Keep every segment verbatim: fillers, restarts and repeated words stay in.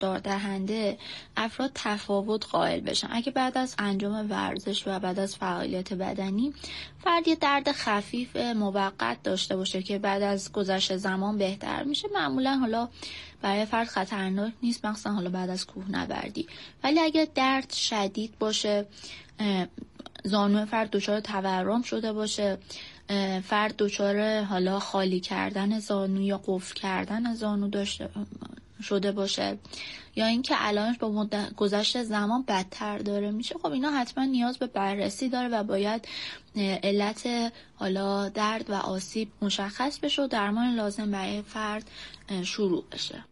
هشدار دهنده افراد تفاوت قائل بشن. اگه بعد از انجام ورزش و بعد از فعالیت بدنی فرد یه درد خفیف موقت داشته باشه که بعد از گذشت زمان بهتر میشه، معمولا حالا برای فرد خطرناک نیست، مثلا حالا بعد از کوهنوردی. ولی اگه درد شدید باشه، زانو فرد دچار تورم شده باشه، فرد دچار حالا خالی کردن زانو یا قفل کردن زانو داشته شده باشه، یا اینکه علائمش با مدت گذشت زمان بدتر داره میشه، خب اینا حتما نیاز به بررسی داره و باید علت حالا درد و آسیب مشخص بشه و درمان لازم برای فرد شروع بشه.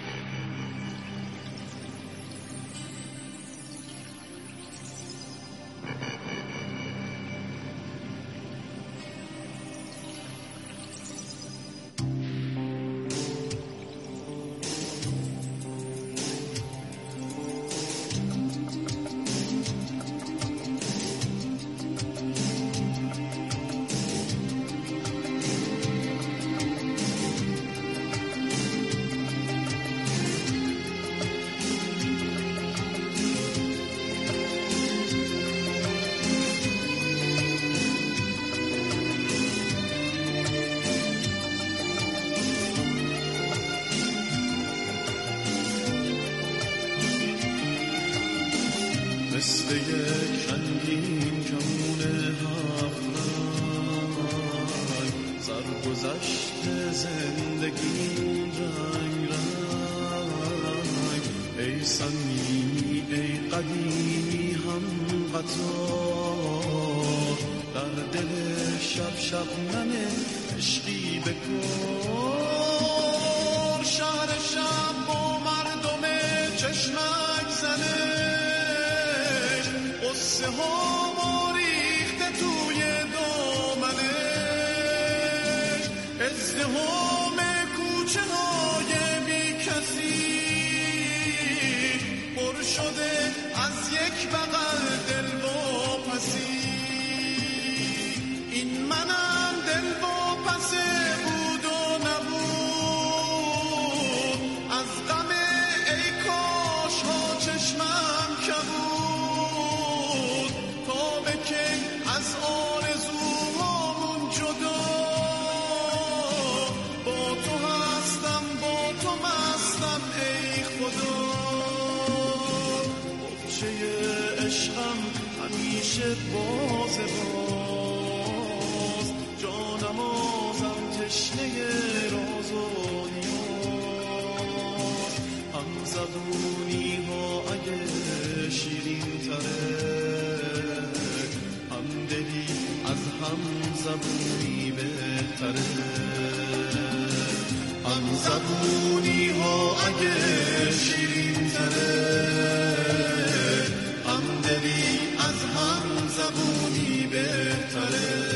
مثل یک رنگین کمون هفت رنگ سرگذشت زندگی رنگ رنگ، ای صمیمی ای قدیمی هم قطار، در دل شب شب من عشقی بکن، شهر شب با مردم چشمک زنه، قصه ها ما ریخته توی دامنش، ازدحام کوچه های بی کسی پر شده از یک بغل دل واپسی، این منم دل واپسه بود و نبود، از غم ای کاش ها چشمم کبود، از آرزوهامون جدا، با تو هستم با تو مستم ای خدا، بچه عشقم همیشه باز باز، جانمازم تشنه راز و نیاز، هم زبونی ها اگه شیرین تره، از هم زبونی بهتره، هم زبونی ها اگه شیرین تره، هم دلی از هم زبونی بهتره.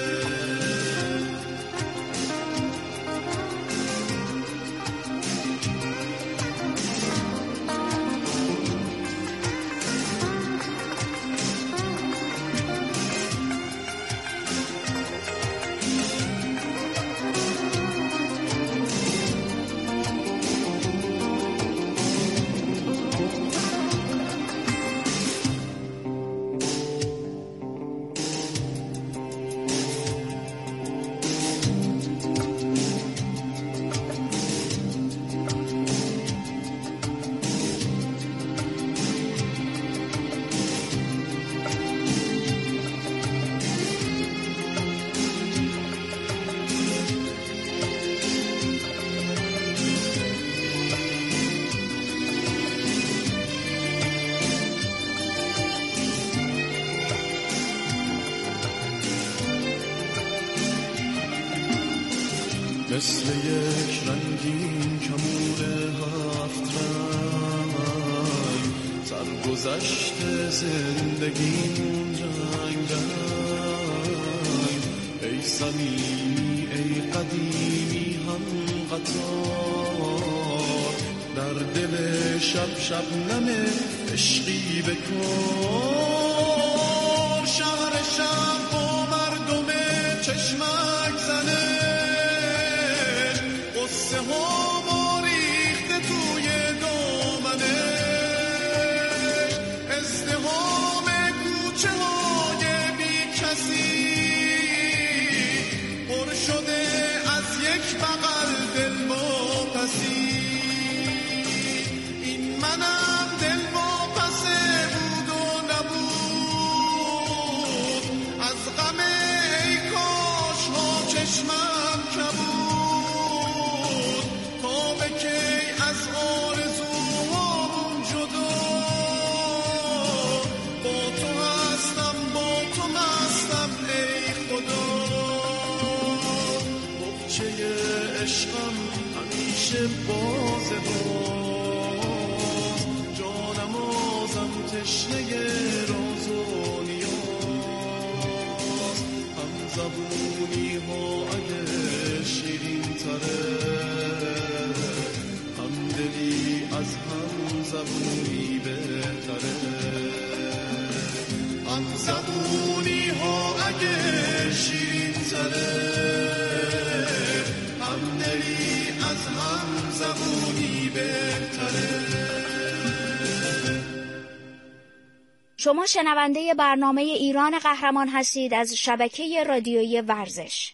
مثل یک رنگین کمون هفت رنگ سرگذشت زندگیمون رنگ رنگ، ای صمیمی ای قدیمی هم قطار، در دل شب شب نم عشقی بکن، شهر شب با مردم چشمک زنه، قصه ها ما ریخته توی دامنش، منم دل واپسه بود و نبود، از غم ای کاش ها چشمم کبود، تا به کی از آرزوهامون جدا، با تو هستم با تو مستم ای خدا، بخچه عشقم همیشه بازه باز، جانم آزم تشنه راز و نیاز، هم زبونی ها اگه شیرین تره، هم دلی از هم زبونی بهتره، هم زبونی ها اگه شیرین تره، هم دلی از هم زبونی بهتره. شما شنونده برنامه ایران قهرمان هستید از شبکه رادیویی ورزش.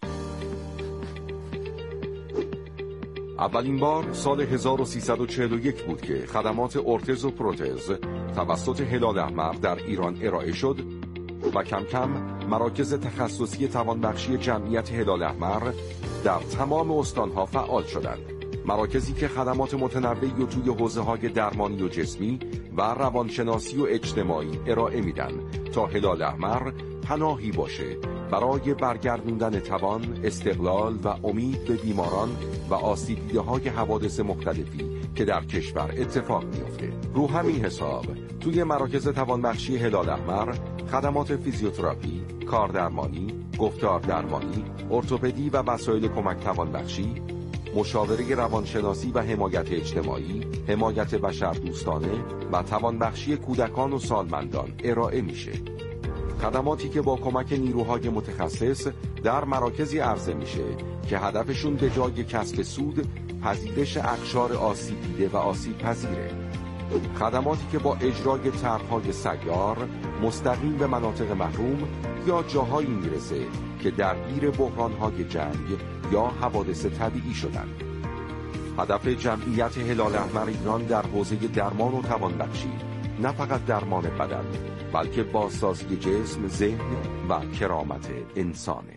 اولین بار سال هزار و سیصد و چهل و یک بود که خدمات ارتز و پروتز توسط هلال احمر در ایران ارائه شد و کم کم مراکز تخصصی توانبخشی جمعیت هلال احمر در تمام استانها فعال شدند. مراکزی که خدمات متنوعی و توی حوزه‌های درمانی و جسمی و روانشناسی و اجتماعی ارائه میدن تا هلال احمر پناهی باشه برای برگردوندن توان، استقلال و امید به بیماران و آسیب دیده‌های حوادث مختلفی که در کشور اتفاق میفته. رو همین حساب توی مراکز توانبخشی هلال احمر خدمات فیزیوتراپی، کاردرمانی، گفتار درمانی، ارتوپدی و وسایل کمک توانبخشی، مشاوره روانشناسی و حمایت اجتماعی، حمایت بشردوستانه و توانبخشی کودکان و سالمندان ارائه میشه. خدماتی که با کمک نیروهای متخصص در مراکزی عرضه میشه که هدفشون به جای کسب سود پذیرش اقشار آسیب دیده و آسیب پذیره. خدماتی که با اجرای طرح‌های سیار مستقیم به مناطق محروم یا جاهایی میرسه که درگیر بحران‌های جنگ یا حوادث طبیعی شدند. هدف جمعیت هلال احمر ایران در حوزه درمان و توانبخشی نه فقط درمان بدن بلکه بازسازی جسم، ذهن و کرامت انسانه.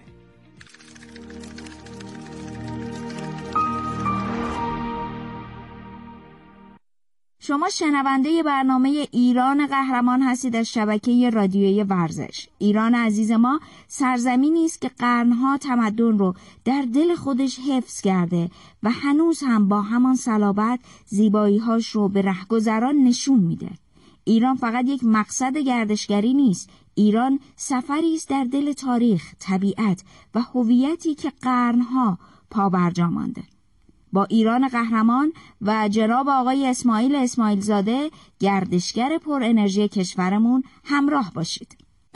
شما شنونده برنامه ایران قهرمان هستید از شبکه رادیویی ورزش. ایران عزیز ما سرزمینی است که قرنها تمدن رو در دل خودش حفظ کرده و هنوز هم با همان صلابت زیبایی‌هاش رو به رهگذران نشون میده. ایران فقط یک مقصد گردشگری نیست. ایران سفری است در دل تاریخ، طبیعت و هویتی که قرنها پابرجا مانده. با ایران قهرمان و جناب آقای اسماعیل اسماعیل زاده، گردشگر پر انرژی کشورمون، همراه باشید.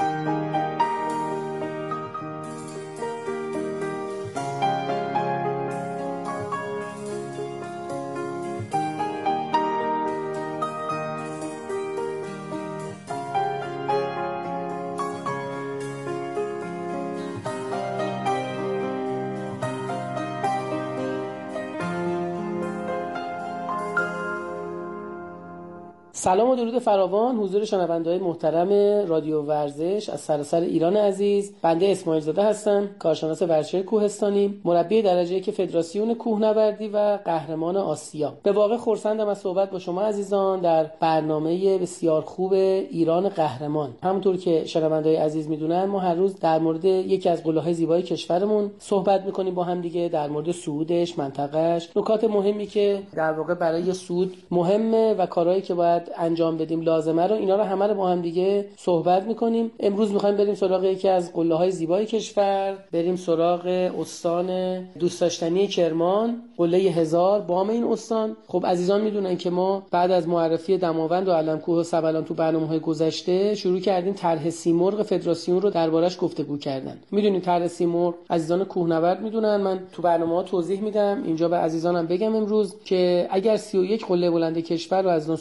سلام و درود فراوان حضور شنونده‌های محترم رادیو ورزش از سراسر ایران عزیز. بنده اسماعیل زاده هستم، کارشناس ورزش کوهستانی، مربی درجه یک فدراسیون کوهنوردی و قهرمان آسیا. به واقع خرسندم از صحبت با شما عزیزان در برنامه بسیار خوب ایران قهرمان. همونطور که شنونده‌های عزیز میدونن ما هر روز در مورد یکی از قله‌های زیبای کشورمون صحبت می‌کنیم با هم دیگه، در مورد صعودش، منطقه‌اش، نکات مهمی که در واقع برای صعود مهمه و کارهایی که باید انجام بدیم لازمه رو، اینا رو همه رو با هم دیگه صحبت میکنیم. امروز میخوایم بریم سراغ یکی از قله‌های زیبای کشور، بریم سراغ استان دوست داشتنی کرمان، قله هزار، بام این استان. خب عزیزان میدونن که ما بعد از معرفی دماوند و علم‌کوه و سبلان تو برنامه‌های گذشته شروع کردیم طرح سیمرغ فدراسیون رو دربارش گفتگو کردن. میدونین طرح سیمرغ عزیزان کوهنورد میدونن، من تو برنامه‌ها توضیح میدم، اینجا به عزیزانم بگم امروز که اگر سی و یک قله بلند کشور رو از اون صعود بکنن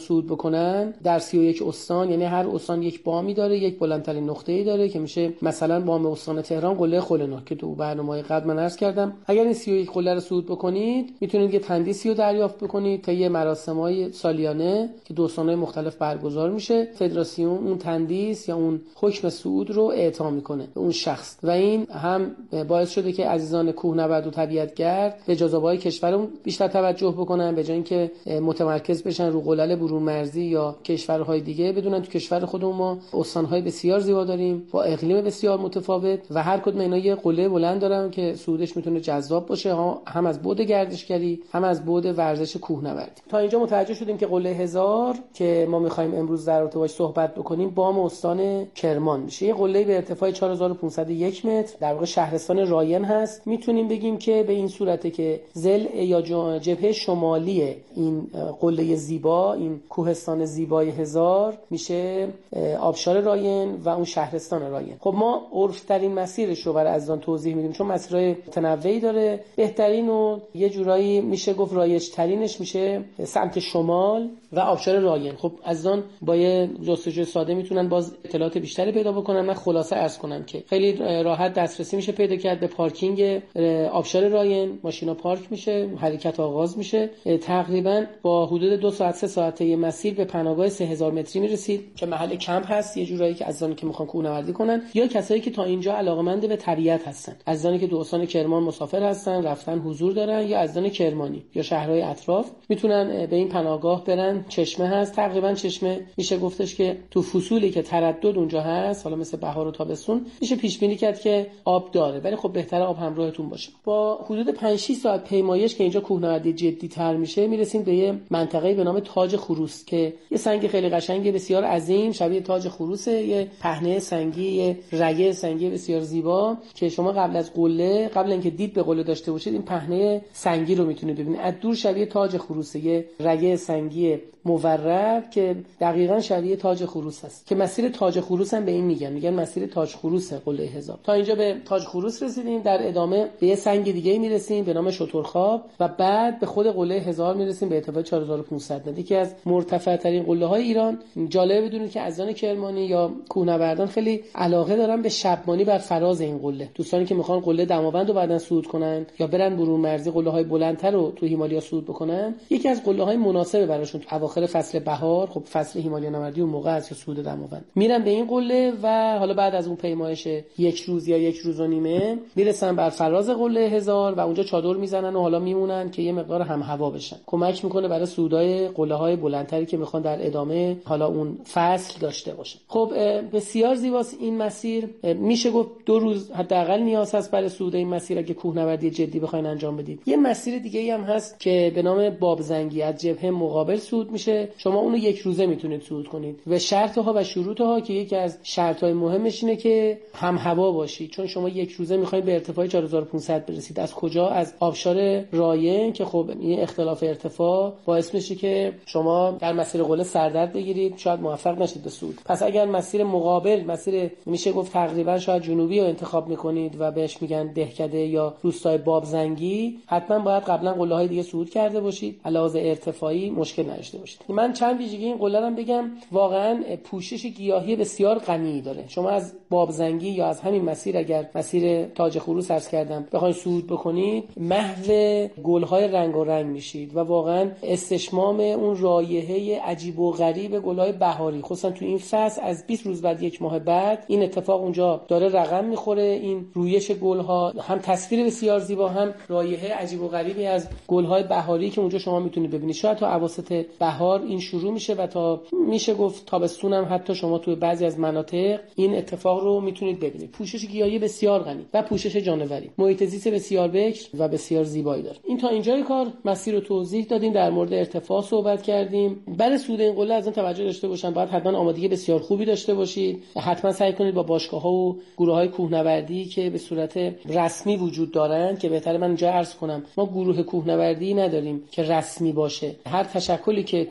میکنن در سی و یک استان، یعنی هر استان یک بامی داره، یک بلندترین نقطه‌ای داره که میشه مثلا بام استان تهران قله خلنو که تو برنامه‌های قبل من عرض کردم. اگر این سی و یک قله رو صعود بکنید میتونید یه تندیسی رو دریافت بکنید تا یه مراسم‌های سالیانه که دو استان‌های مختلف برگزار میشه. فدراسیون اون تندیس یا اون حکم صعود رو اعطا میکنه به اون شخص و این هم باعث شده که عزیزان کوهنورد و طبیعتگرد به جاذبه‌های کشورمون بیشتر توجه بکنن، به جای اینکه متمرکز بشن رو قلل برون مرزی یا کشورهای دیگه، بدونن تو کشور خودمون ما استان‌های بسیار زیبا داریم با اقلیم بسیار متفاوت و هر کدوم اینا یه قله بلند دارن که صعودش میتونه جذاب باشه، هم از بعد گردشگری هم از بعد ورزش کوهنوردی. تا اینجا متوجه شدیم که قله هزار که ما می‌خوایم امروز در رابطه باهاش صحبت بکنیم بام استان کرمان میشه. یه قله به ارتفاع چهار هزار و پانصد و یک متر در واقع شهرستان راین هست. میتونیم بگیم که به این صورته که ضلع یا جبهه شمالی این قله زیبا، این کوهستان زیبای هزار میشه آبشار راین و اون شهرستان راین. خب ما عرف‌ترین مسیرش رو برای عزیزان توضیح میدیم چون مسیرهای متنوعی داره. بهترین و یه جورایی میشه گفت رایج‌ترینش میشه سمت شمال و آبشار راین. خب عزیزان با یه جستجوی ساده میتونن باز اطلاعات بیشتری پیدا بکنن. من خلاصه عرض کنم که خیلی راحت دسترسی میشه پیدا کرد به پارکینگ آبشار راین، ماشینا پارک میشه، حرکت آغاز میشه. تقریبا با حدود دو ساعت سه ساعته مسیر به پناهگاه سه هزار متری میرسید که محل کمپ هست، یه جورایی که عزیزانی که میخوان کوهنوردی کنن یا کسایی که تا اینجا علاقه‌مند به طبیعت هستن، عزیزانی که دو استان کرمان مسافر هستن، رفتن حضور دارن یا عزیزان کرمانی یا شهرهای اطراف میتونن به این پناهگاه برن. چشمه هست، تقریبا چشمه میشه گفتش که تو فصولی که تردد اونجا هست، حالا مثل بهار و تابستون، میشه پیش بینی کرد که آب داره، ولی خب بهتره آب همراهتون باشه. با حدود پنج شش ساعت پیمایش که اینجا کوهنوردی جدی تر میشه میرسیم به یه منطقه‌ای به نام تاج خروس که یه سنگ خیلی قشنگ بسیار عظیم شبیه تاج خروسه، یه پهنه سنگی، یه رگه سنگی بسیار زیبا که شما قبل از قله، قبل اینکه دید به قله داشته باشید، این پهنه سنگی رو میتونید ببینید. از دور شبیه تاج خروسه، یه رگه سنگی مورب که دقیقاً شبیه تاج خروس است که مسیر تاج خروس هم به این میگن، میگن مسیر تاج خروس قله هزار. تا اینجا به تاج خروس رسیدیم، در ادامه به یه سنگ دیگه میرسیم به نام شترخواب و بعد به خود قله هزار میرسیم به ارتفاع چهار هزار و پانصد متر، یکی از مرتفع ترین قله های ایران. جالبه بدونید که عزیزان کرمانی یا کوهنوردان خیلی علاقه دارن به شبمانی بر فراز این قله. دوستانی که میخوان قله دماوند رو بعداً صعود کنن یا برن برون مرزی قله های بلندتر رو تو هیمالیا صعود بکنن، یکی از قله های مناسب براشون تو اواخر فصل بهار، خب فصل هیمالیا نوردی اون موقع است که صعود دماوند میرن به این قله و حالا بعد از اون پیمایش یک روز یا یک روز و نیمه میرسن بر فراز قله هزار و اونجا چادر میزنن و حالا میمونن که یه مقدار هم هوا بشن. کمک میکنه برای صعودای قله های بلندتری که میخوان در ادامه حالا اون فصل داشته باشن. خب بسیار زیباست این مسیر. میشه گفت دو روز حداقل نیاز هست برای صعود این مسیر اگه کوهنوردی جدی بخواید انجام بدید. یه مسیر دیگه ای هم هست که به نام بابزنگی از جبهه مقابل صعود میشه. شما اونو یک روزه میتونید صعود کنید و شرطها و شروطها که یکی از شرطهای مهمش اینه که هم هوا باشید، چون شما یک روزه میخواید به ارتفاع چهار هزار و پانصد برسید. از کجا؟ از آبشار راین که خب این اختلاف ارتفاع باعث میشه که شما در مسیر قله سردرد بگیرید، شاید موفق نشید به صعود. پس اگر مسیر مقابل، مسیر میشه گفت تقریبا شاید جنوبی رو انتخاب میکنید و بهش میگن دهکده یا روستای بابزنگی، حتما باید قبلا قله های دیگه صعود کرده باشید، علاوه ارتفاعی مشکل نداشته باشید. من چند ویژگی این قله رو بگم. واقعا پوشش گیاهی بسیار غنی داره. شما از بابزنگی یا از همین مسیر اگر مسیر تاج خروس عرض کردم بخواید صعود بکنید، محو گل‌های رنگ و رنگ میشید و واقعا استشمام اون رایحه عجیب و غریب گل‌های بهاری، خصوصا تو این فصل از بیست روز بعد، یک ماه بعد، این اتفاق اونجا داره رقم میخوره. این رویش گل‌ها هم تصویر بسیار زیبا، هم رایحه عجیب و غریبی از گل‌های بهاری که اونجا شما میتونید ببینید. شاید تا اواسط بهار این شروع میشه و تا میشه گفت تابستون هم حتی شما تو بعضی از مناطق این اتفاق رو میتونید ببینید. پوشش گیاهی بسیار غنی و پوشش جانوری، محیط زیست بسیار بکر و بسیار زیبایی داره. این تا اینجای کار مسیر رو توضیح دادیم، در مورد ارتفاع صحبت کردیم. برای صعود این قله از اون توجه داشته باشن، باید حتما آمادگی بسیار خوبی داشته باشید. حتما سعی کنید با باشگاه‌ها و گروه‌های کوهنوردی که به صورت رسمی وجود دارن، که بهتره من اینجا عرض کنم ما گروه کوهنوردی نداریم که رسمی باشه. هر تشکلی که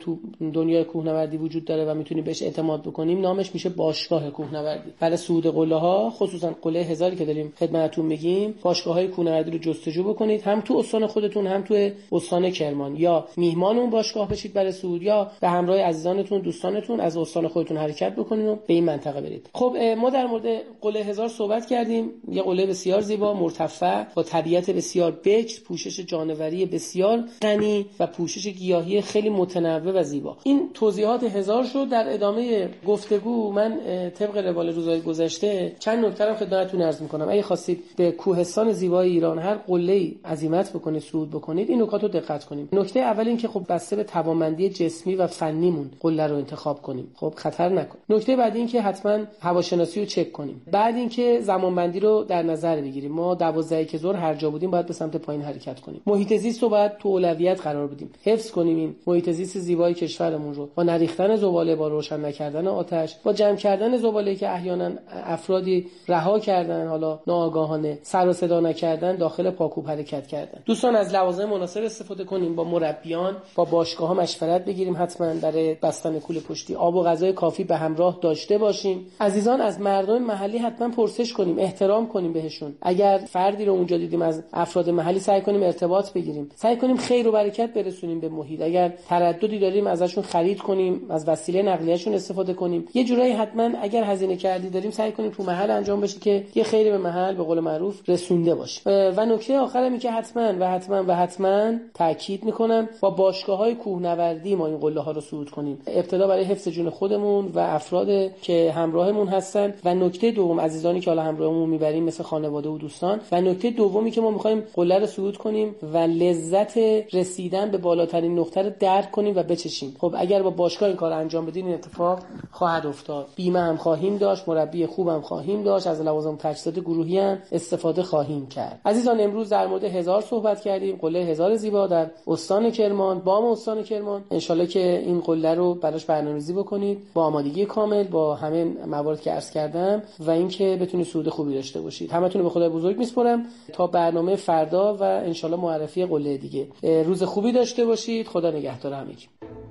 تو دنیای کوهنوردی وجود داره و میتونیم بهش اعتماد بکنیم نامش میشه باشگاه کوهنوردی. برای صعود قله ها، خصوصا قله هزاری که داریم خدمتتون میگیم، باشگاه‌های کوهنوردی رو جستجو بکنید، هم تو استان خودتون هم تو استان کرمان، یا میهمان اون باشگاه بشید برای صعود یا به همراه عزیزانتون دوستانتون از استان خودتون حرکت بکنید و به این منطقه برید. خب ما در مورد قله هزار صحبت کردیم. یه قله بسیار زیبا، مرتفع، با طبیعت بسیار بکر، پوشش جانوری بسیار غنی و پوشش گیاهی خیلی متنوع و زیبا. این توضیحات هزار شد. در ادامه گفتگو من طبق روال روزهای گذشته چند نکته رو خدمتتون عرض می‌کنم. اگه خواستید به کوهستان زیبای ایران هر قله‌ای عزیمت بکنید، صعود بکنید، این نکات رو دقت کنیم. نکته اول این که خب بسته به توانمندی جسمی و فنیمون قله رو انتخاب کنیم، خب خطر نکنیم. نکته بعدی این که حتما هواشناسی رو چک کنیم. بعد اینکه زمانبندی رو در نظر بگیریم. ما دوازده که ظهر هر جا بودیم باید به سمت پایین حرکت کنیم. محیط زیست رو باید تو اولویت قرار بدیم. حفظ کنیم این محیط زیست زیبای کشورمون رو با نریختن زباله، با روشن نکردن آتش، با جمع کردن زباله که احیانا افرادی رها کردن، حالا ناآگاهانه سر و صدا نکردن، داخل پاکوب حرکت کردن. دوستان از لوازم مناسب استفاده کنیم، با مربیان، با باشگاه‌ها مشورت بگیریم، حتما برای بستن کوله پشتی آب و غذای کافی به همراه داشته باشیم. عزیزان از مردم محلی حتما پرسش کنیم، احترام کنیم بهشون. اگر فردی رو اونجا دیدیم از افراد محلی سعی کنیم ارتباط بگیریم، سعی کنیم خیر و برکت برسونیم به محیط. اگر ترددی داریم ازشون خرید کنیم، از وسیله نقلیه‌شون استفاده کنیم. یه جورایی حتما اگر هزینه کردی داریم سعی کنیم تو محل انجام بشه که یه خیری به محل به قول معروف رسونده باشه. و نکته آخر اینه که حتما و حتما و حتما تاکید میکنم با باشگاه‌های کوهنوردی ما این قله ها رو صعود کنیم. ابتدا برای حفظ جون خودمون و افراد که همراهمون هستن، و نکته دوم عزیزانی که حالا همراهمون میبریم مثل خانواده و دوستان، و نکته دومی که ما میخوایم قله رو صعود کنیم و لذت رسیدن به بالاترین نقطه رو درک کنیم و بچشیم. خب اگر با باشگاه این کار انجام بدین این اتفاق خواهد افتاد. بیمه هم خواهیم داشت، مربی خوبم خواهیم داشت، از لوازم تجهیزات گروهی هم استفاده خواهیم کرد. عزیزان امروز در مورد هزار صحبت کردیم، قله هزار زیبا در استان کرمان، بام استان کرمان. انشالله که این قله رو براش برنامه‌ریزی بکنید با آمادگی کامل، با همه موارد که عرض کردم، و اینکه بتونید صعود خوبی داشته باشید. همتون رو به خدای بزرگ میسپارم تا برنامه فردا و انشالله معرفی قله دیگه. روز خوبی داشته باشید. خدا نگهدار همگی.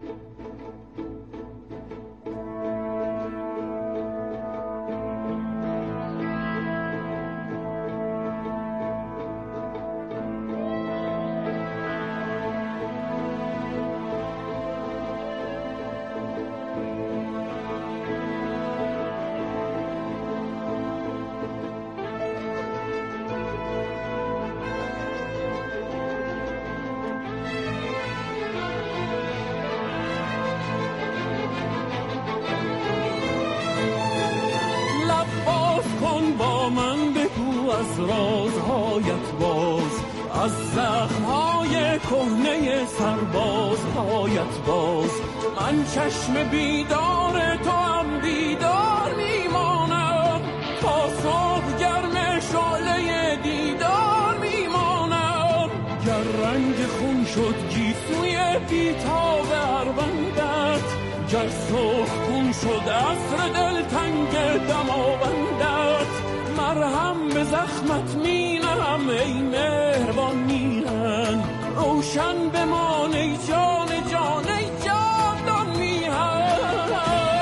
از رازهایت باز، از زخمهای کهنه سربازهایت باز. من چشم بیدار تو هم بیدار میمانم، تا صبح گرم شعله دیدار میمانم. گر رنگ خون شد گیسوی بیتاب اروندت، گر سرخ خون شد عصر دلتنگ دماوندت. مرهم به زخمت مینم ای مهربان میهن، روشن بمان ای جان جان ای جاندان میهن.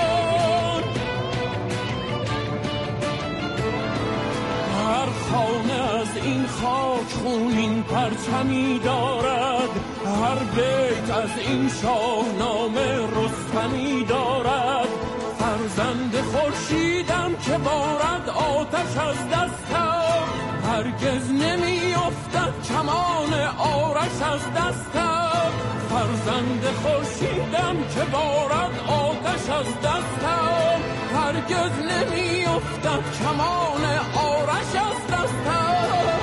هر خانه از این خاک خونین پرچمی دارد، هر بیت از این شاهنامه رستمی دارد. فرزند خورشیدم که بارد آتش از دستم، هرگز نمی افتد کمان آرش از دستم. فرزند خورشیدم که بارد آتش از دستم، هرگز نمی افتد کمان آرش از دستم.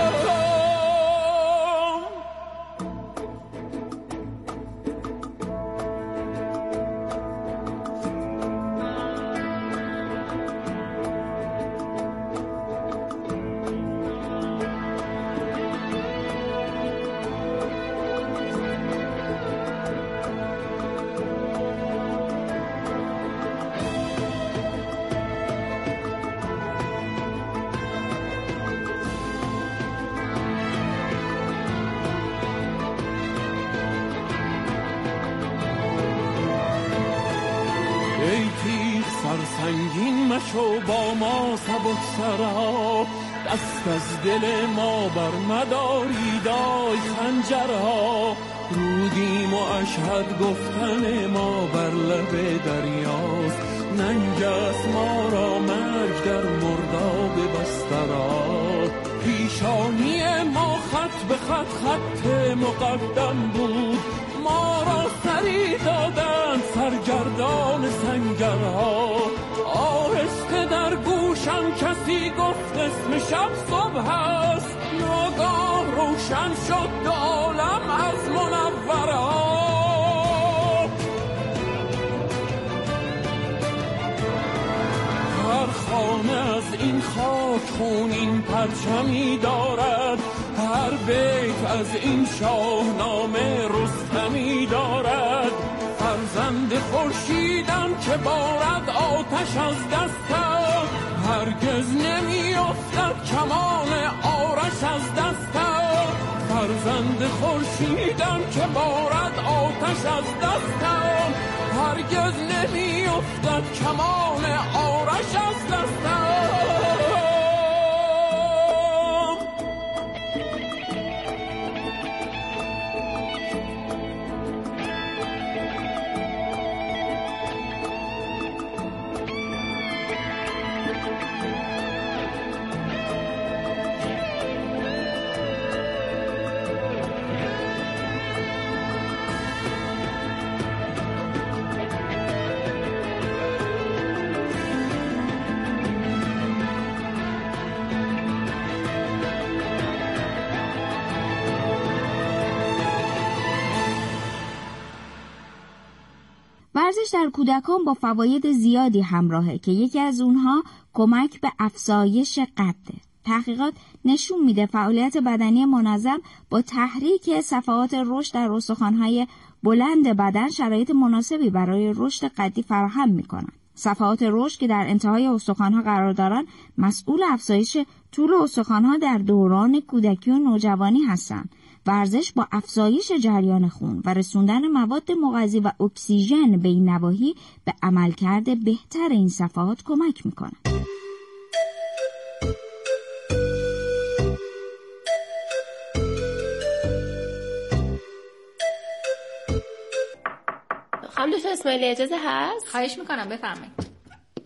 ای تیغ سرسنگین مشو با ما سبک سرها، دست از دل ما بر مداری دای خنجرها. رودیم و اشهد گفتن ما بر لب دریاست، ننگ است ما را مرگ در مرداب بسترها. پیشانی ما خط به خط خط مقدم بود، ما را سری دادند سرگردان سنگرها. آهسته در گوشم کسی گفت اسم شب صبح است، ناگاه روشن شد دو عالم از منورها. هر خانه از این خاک خونین پرچمی دارد، هر بیت از این شاهنامه رستمی دارد. فرزند خورشیدم که بارد آتش از دستم، هرگز نمی افتد کمان آرش از دستم. فرزند خورشیدم که بارد آتش از دستم، هرگز نمی افتد کمان آرش از دستم. ورزش در کودکان با فواید زیادی همراهه که یکی از اونها کمک به افزایش قده. تحقیقات نشون میده فعالیت بدنی منظم با تحریک صفحات رشد در استخوان‌های بلند بدن شرایط مناسبی برای رشد قدی فراهم میکنن. صفحات رشد که در انتهای استخوان‌ها قرار دارن مسئول افزایش طول استخوان‌ها در دوران کودکی و نوجوانی هستند. ورزش با افزایش جریان خون و رسوندن مواد مغذی و اکسیژن به این نواحی به عملکرد بهتر این صفحات کمک میکنه. خانم دکتر اسماعیلی اجازه هست؟ خواهش میکنم بفرمایید.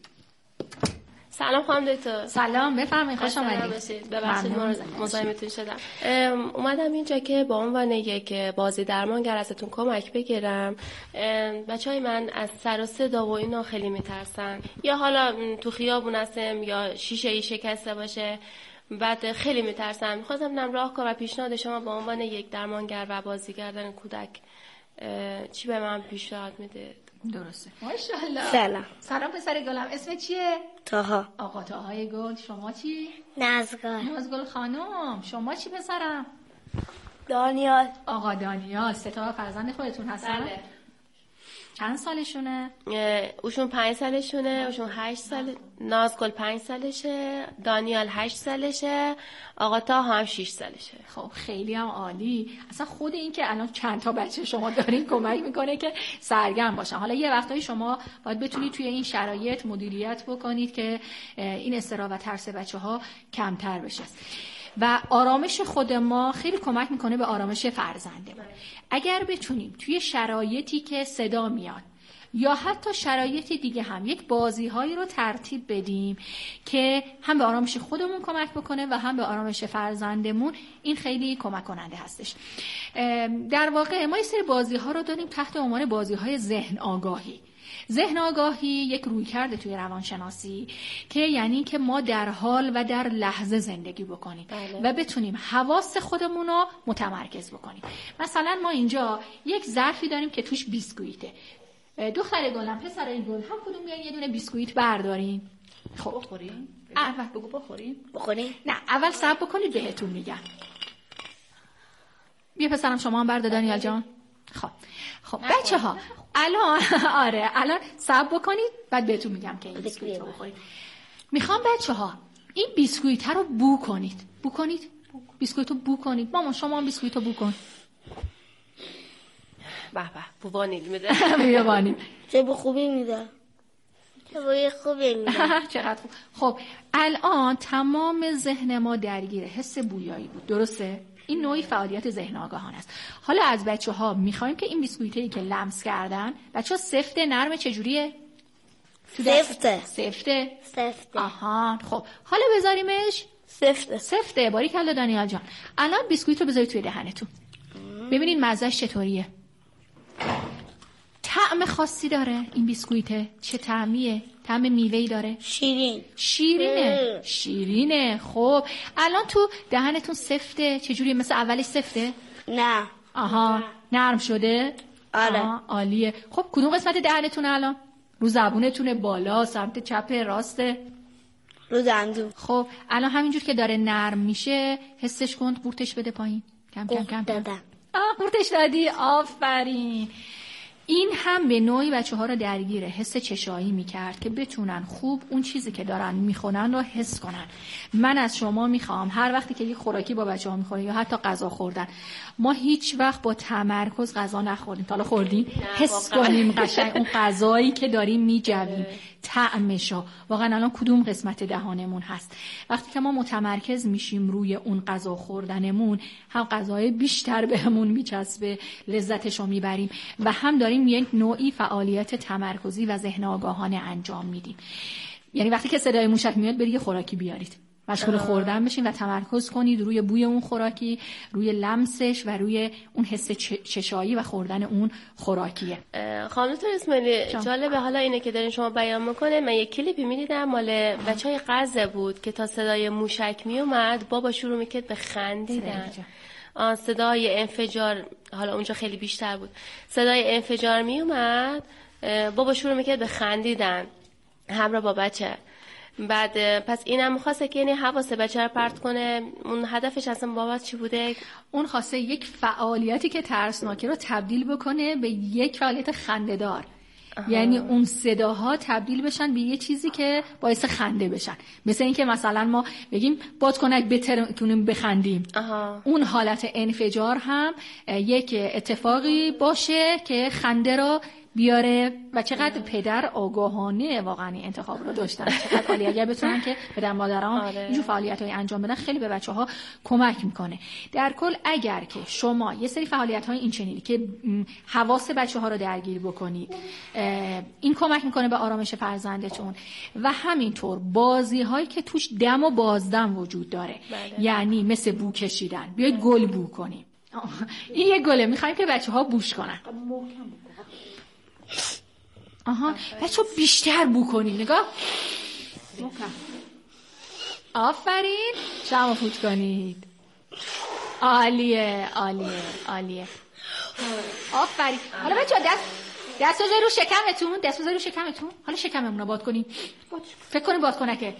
سلام خانم دکتر. سلام بفرمایید، خوش آمدید. ببخشید مزاحمتون شدم. اومدم اینجا که با عنوان یک بازی درمانگر ازتون کمک بگیرم. بچهای من از سر و صدا و اینا خیلی میترسن، یا حالا تو خیابون هستم یا شیشه ای شکسته باشه بعد خیلی میترسن. می‌خواستم ببینم راهکار و پیشنهاد شما با عنوان یک درمانگر و بازیگردن کودک چی به من پیشنهاد میده؟ درسته. ماشاءالله. سلام. سلام پسر گلم، اسم چیه؟ تاها. آقا تاهای گل. شما چی؟ نازگل. نازگل خانم. شما چی پسرم؟ دانیال. آقا دانیال. سه تا فرزند خودتون هستن؟ بله. چند سالشونه؟ اوشون پنج سالشونه، اوشون هشت سال. نازگل پنج سالشه، دانیال هشت سالشه، آقا تا هم شیش سالشه. خب خیلی هم عالی. اصلا خود این که الان چند تا بچه شما دارین کمک میکنه که سرگرم باشن. حالا یه وقتایی شما باید بتونید توی این شرایط مدیریت بکنید که این اضطراب و ترس بچه‌ها کمتر بشه. و آرامش خود ما خیلی کمک میکنه به آرامش فرزنده. اگر بتونیم توی شرایطی که صدا میاد یا حتی شرایط دیگه هم یک بازی هایی رو ترتیب بدیم که هم به آرامش خودمون کمک بکنه و هم به آرامش فرزندمون، این خیلی کمک کننده هستش. در واقع ما یه سری بازی ها رو داریم تحت عنوان بازی های ذهن آگاهی. ذهن آگاهی یک رویکرد توی روانشناسی که یعنی که ما در حال و در لحظه زندگی بکنیم. بله. و بتونیم حواس خودمون رو متمرکز بکنیم. مثلا ما اینجا یک ظرفی داریم که توش بیسکویته. دختر گلم، پسر گل، هم کدوم بیاین یه دونه بیسکویت بردارین. خب بخورین؟ اول بگو بخورین. بخورین؟ نه اول صبر بکنید بهتون میگم. بیا پسرم شما هم بردار دانیال جان. خب خب بچه ها الان آره الان صبر بکنید بعد بهتون میگم که این بیسکویت رو بخورید. میخوام بچه ها این بیسکویت رو بو کنید. بو کنید؟ بیسکویت رو بو کنید. مامان شما هم بیسکویت رو بو کن. به به بو وانیل میده. بیا وانیل. چه بو خوبی میده. بوی خوبی میده. چقدر خوب. خب الان تمام ذهن ما درگیر حس بویایی بود، درسته؟ این نوعی فعالیت ذهن آگاهانه است. حالا از بچه‌ها می‌خوایم که این بیسکویتایی که لمس کردن، بچه‌ها سفته نرم چجوریه؟ سفته. سفته. سفته. آها. خب حالا بذاریمش سفته. سفته. باریکلا دانیال جان. الان بیسکویت رو بذارید توی دهنتون. ببینید مزه‌اش چطوریه. طعم خاصی داره این بیسکویته؟ چه طعمیه؟ طعم میوه‌ای داره؟ شیرین. شیرینه. شیرینه. خب الان تو دهنتون سفته؟ چجوریه؟ مثل اولش سفته؟ نه. آها. نرم شده؟ آره. آها. عالیه. خب کدوم قسمت دهنتون الان؟ رو زبونتونه، بالا، سمت چپ، راسته؟ رو دندون. خب الان همینجور که داره نرم میشه حسش کن، قورتش بده پایین. کم کم کم دادم. آه قورتش دادی. آفرین. این هم به نوعی بچه ها رو درگیر حس چشایی میکرد که بتونن خوب اون چیزی که دارن میخونن رو حس کنن. من از شما میخوام هر وقتی که یک خوراکی با بچه ها میخورین یا حتی غذا خوردن، ما هیچ وقت با تمرکز غذا نخوردیم. تا حالا خوردیم؟ حس کنیم قشنگ اون غذایی که داریم میجویم، طعمشو. واقعا الان کدوم قسمت دهانمون هست. وقتی که ما متمرکز میشیم روی اون غذا خوردنمون، هم غذای بیشتر بهمون میچسبه، لذتشو میبریم و هم داریم یک نوعی فعالیت تمرکزی و ذهن آگاهانه انجام میدیم. یعنی وقتی که صدای موشک میاد برید یه خوراکی بیارید، مشغول خوردن بشین و تمرکز کنید روی بوی اون خوراکی، روی لمسش و روی اون حس چشایی و خوردن اون خوراکیه. خانم دکتر اسماعیلی، جالبه حالا اینه که دارین شما بیان میکنه. من یک کلیپی میدیدم مال بچهای غزه بود که تا صدای موشک میومد بابا شروع میکرد به خندیدن. آن صدای انفجار، حالا اونجا خیلی بیشتر بود، صدای انفجار میومد بابا شروع میکرد به خندیدن همراه با بچه. بعد پس اینم خواسته که یعنی حواس بچه رو پرت کنه. اون هدفش اصلا بابت چی بوده؟ اون خواسته یک فعالیتی که ترسناکه رو تبدیل بکنه به یک فعالیت خنده‌دار. یعنی اون صداها تبدیل بشن به یه چیزی که باعث خنده بشن. مثل اینکه مثلا ما بگیم بادکنک بترکونیم بخندیم. آها. اون حالت انفجار هم یک اتفاقی باشه که خنده رو بیاره. و چقدر پدر آگاهانه واقعا انتخاب رو داشتن. چقدر عالی. اگر بتونن که پدر مادران آره. اینجور فعالیت‌های انجام بدن خیلی به بچه‌ها کمک میکنه. در کل اگر که شما یه سری فعالیت‌های این چنینی که حواس بچه‌ها رو درگیر بکنید، این کمک میکنه به آرامش فرزندتون. و همینطور بازی‌هایی که توش دم و بازدم وجود داره. بله. یعنی مثل بو کشیدن، بیاید گل بو کنیم. این یه گله، می‌خوایم که بچه‌ها بوش کنن. آها، بچه بیشتر بو کنید. نگاه آفرین. شما فوت کنید. عالیه عالیه عالیه. آفرین. حالا بچه دست دست بذاری رو شکمتون. دست بذاری رو شکمتون. حالا شکممون رو باد کنید. فکر کنید باد کنکه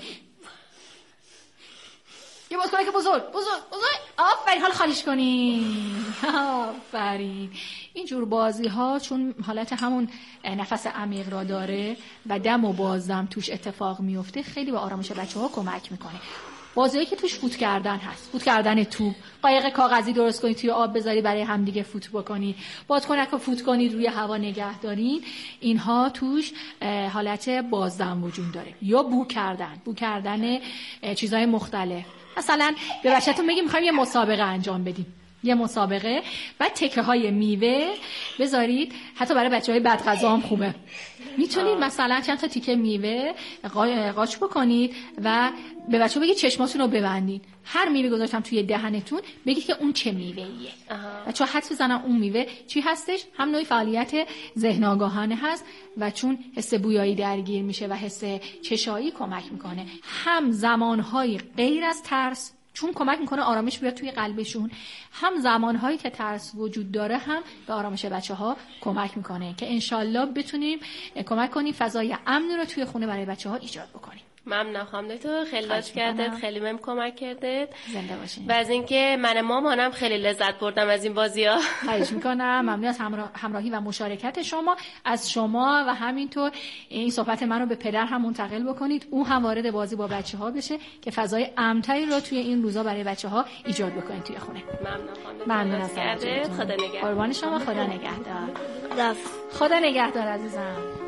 یه باز کنه که بزرگ بزرگ بزرگ. آفرین. حالا خالیش کنین. آفرین. اینجور بازی ها چون حالت همون نفس عمیق را داره و دم و بازدم توش اتفاق میفته، خیلی به آرامش بچه ها کمک میکنه. بازیایی که توش فوت کردن هست، فوت کردن توپ، قایق کاغذی درست کنید توی آب بذاری برای همدیگه فوت بکنید، بادکنک رو فوت کنید روی هوا نگه دارین، اینها توش حالت بازدم وجود داره. یا بو کردن، بو کردن چیزهای مختلف. مثلا به بچه‌تون میگیم می‌خوایم یه مسابقه انجام بدیم، یه مسابقه، بعد تکه های میوه بذارید. حتی برای بچه‌های بدغذا هم خوبه. میتونید مثلا چند تا تیکه میوه قاچ بکنید و به بچه‌ها بگید چشماتون رو ببندید. هر میوه گذاشتم توی دهنتون بگید که اون چه میوه‌ایه. بچه‌ها حدس بزنن اون میوه چی هستش. هم نوعی فعالیت ذهن آگاهانه هست و چون حس بویایی درگیر میشه و حس چشایی کمک میکنه. هم زمانهای غیر از ترس، چون کمک میکنه آرامش بیاد توی قلبشون، هم زمانهایی که ترس وجود داره هم به آرامش بچه‌ها کمک میکنه که انشالله بتونیم کمک کنیم فضای امن رو توی خونه برای بچه‌ها ایجاد بکنیم. ممنون خانم دکتر، خیلی لطف کردید، خیلی ممنون کمک کردید. زنده باشین. و از اینکه من مامانم خیلی لذت بردم از این بازی‌ها. خواهش می‌کنم. ممنون از همراهی و مشارکت شما. از شما و همینطور این صحبت من رو به پدر هم منتقل بکنید، او هم وارد بازی با بچه‌ها بشه که فضای امن‌تری رو توی این روزا برای بچه‌ها ایجاد بکنید توی خونه. ممنون خانم. ممنون از خدا نگهدار. قربان شما. خدا نگهدار. خدا خدا نگهدار عزیزم.